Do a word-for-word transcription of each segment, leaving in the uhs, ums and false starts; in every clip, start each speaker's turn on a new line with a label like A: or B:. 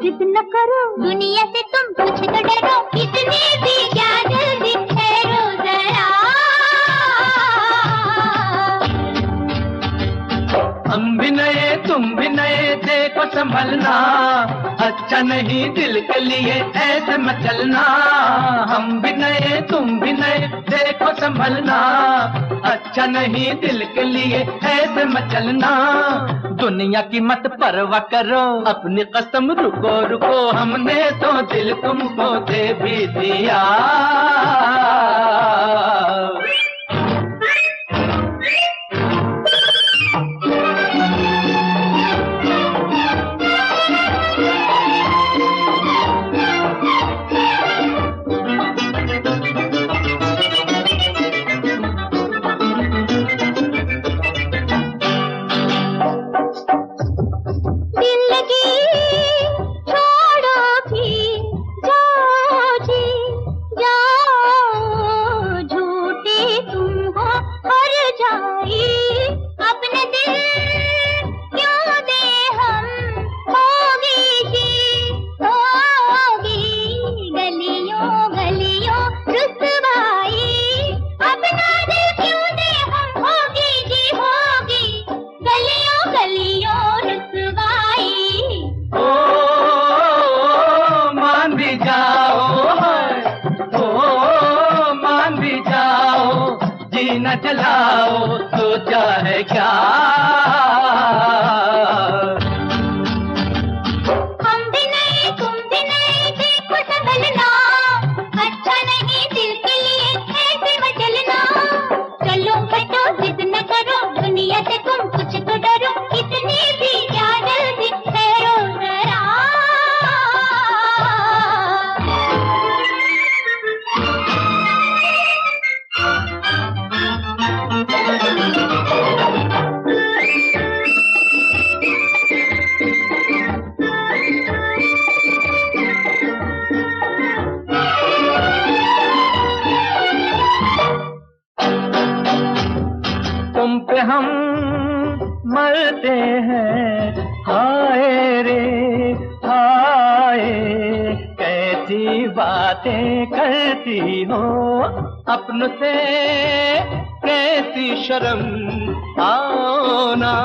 A: जिद न करो, दुनिया से तुम कुछ तो डरो, इतने भी क्या जल्दी ठहरो जरा।
B: हम भी नए तुम भी नए, देखो संभलना, अच्छा नहीं दिल के लिए ऐसे मत चलना। हम भी नए तुम भी नए, देखो संभलना, अच्छा नहीं दिल के लिए ऐसे मत चलना। दुनिया की मत परवाह करो, अपनी कसम रुको रुको, हमने तो दिल तुमको दे भी दिया। न जलाओ तो चाहे क्या,
A: हम भी नहीं तुम भी नहीं, देखो संभलना, अच्छा नहीं दिल के लिए ऐसे मत चलना। चलो हटो जिद न करो, दुनिया से तुम कुछ तो डरो, इतनी भी क्या जल्दी ठहरो जरा।
B: तुम पे हम मरते हैं, हाय रे हाय, कैसी बातें करती हो, अपनों से कैसी शर्म, आओ ना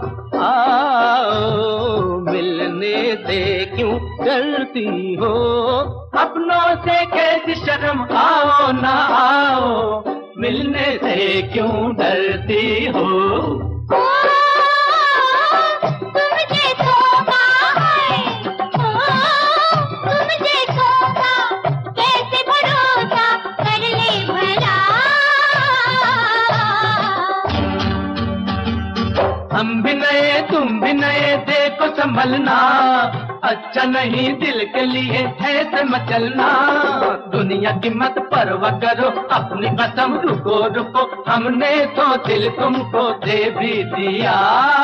B: आओ, मिलने से क्यों डरती हो, अपनों से कैसी शर्म, आओ ना आओ, मिलने से क्यों डरती हो।
A: ओ, तुम जैसों है, ओ, तुम जैसों का कैसे भरोसा कर ले भला।
B: हम भी नए तुम भी नए, देखो संभलना, अच्छा नहीं दिल के लिए ऐसे मत चलना। दुनिया की मत परवाह करो, अपनी कसम रुको रुको, हमने तो दिल तुमको दे भी दिया।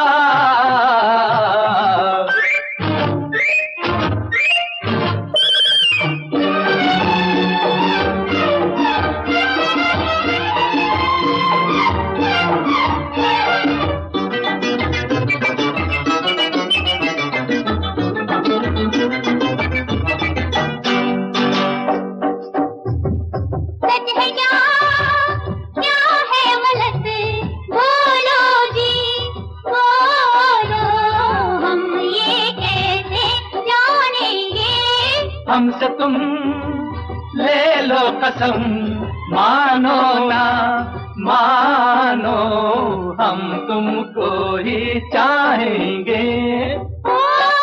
B: हमसे तुम ले लो कसम, मानो ना मानो, हम तुमको ही चाहेंगे।
A: ओ,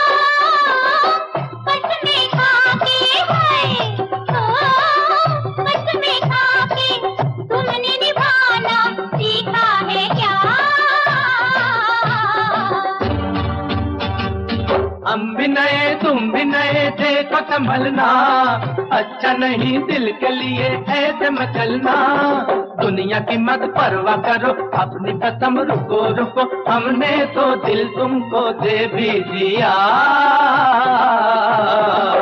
A: कसमें खाके है, ओ, कसमें खाके तुमने निभाना सीखा है क्या।
B: हम भी नए तुम भी नए, देखो संभलना, अच्छा नहीं दिल के लिए ऐसे मत चलना। दुनिया की मत परवाह करो, अपनी कसम रुको रुको, हमने तो दिल तुमको दे भी दिया।